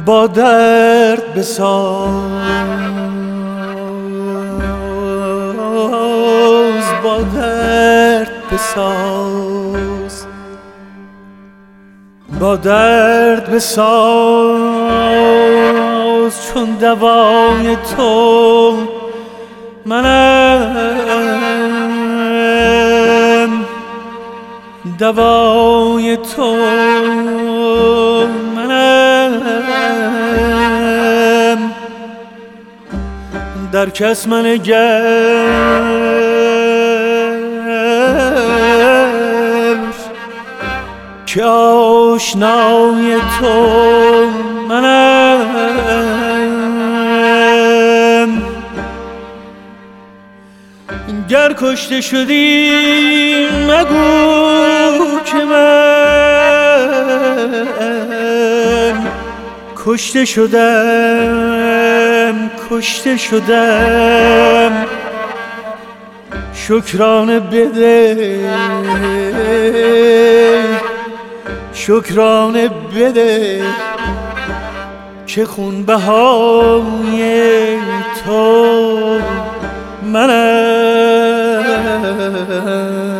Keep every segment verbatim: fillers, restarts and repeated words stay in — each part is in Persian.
با درد بساز، با درد بساز، با درد بساز، چون دوای تو منم، دوای تو منم، در کس منگر که آشنای تو منم. گر کشته شدی مگو که من کشته شدم، کشته شدم، شکرانه بده، شکرانه بده که خونبهای تو منم.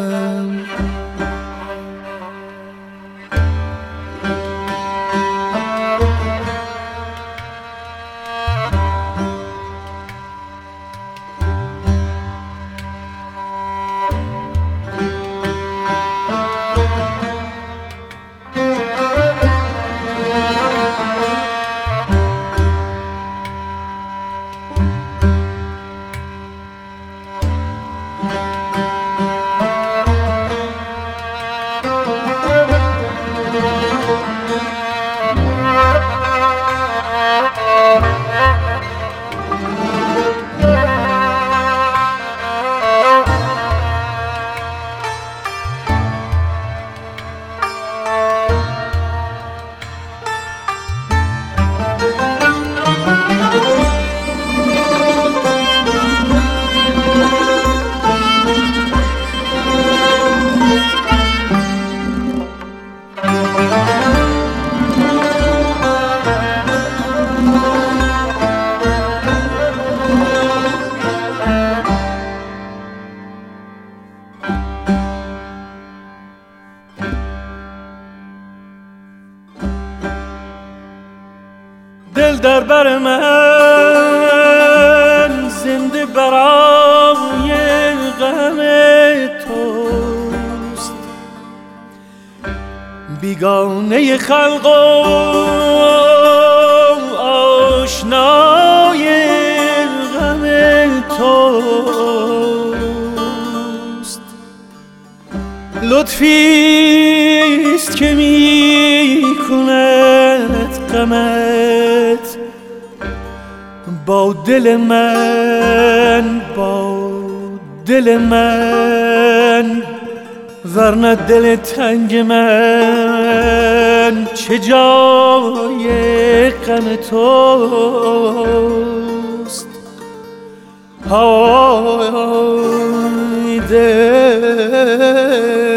دل در بر من زنده برای غم توست، بیگانه خلق و آشنای غم توست. لطفیست که می کند غمت با دل من، با دل من، ورنه دل تنگ من چه جای غم توست. های دل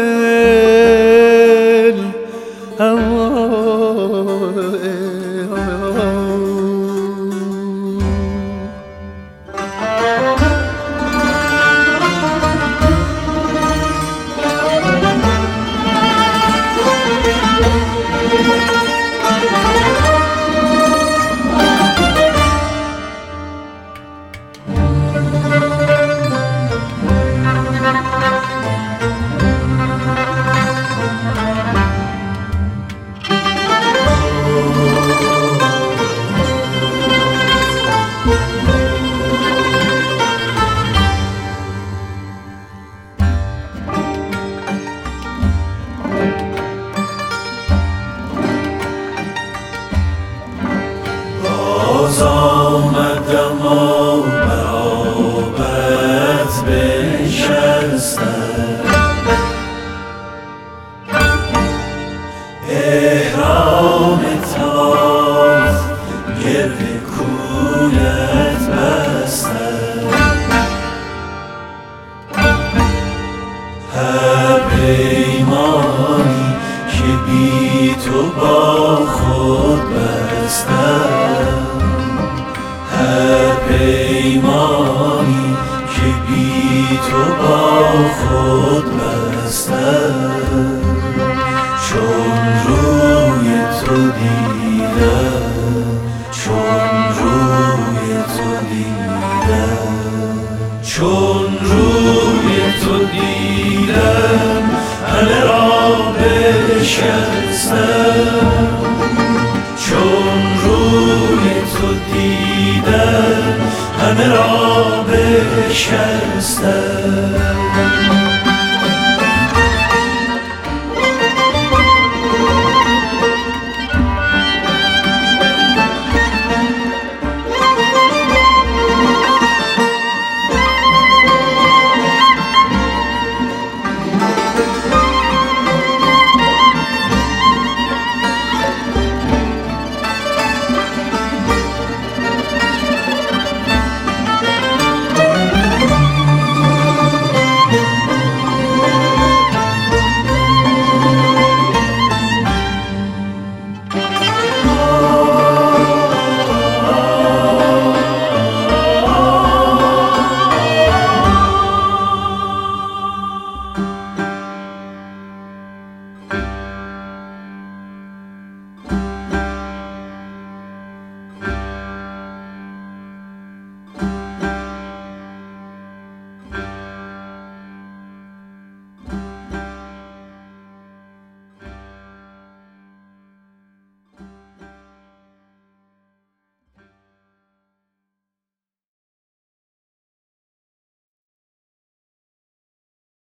پیمانی که بی تو با خود بستم. خود بستم چون روی تو دیدم، چون روی تو دیدم، چون روی تو دیدم همه را بشکستم، چون روی تو دیدم همه را بشکستم.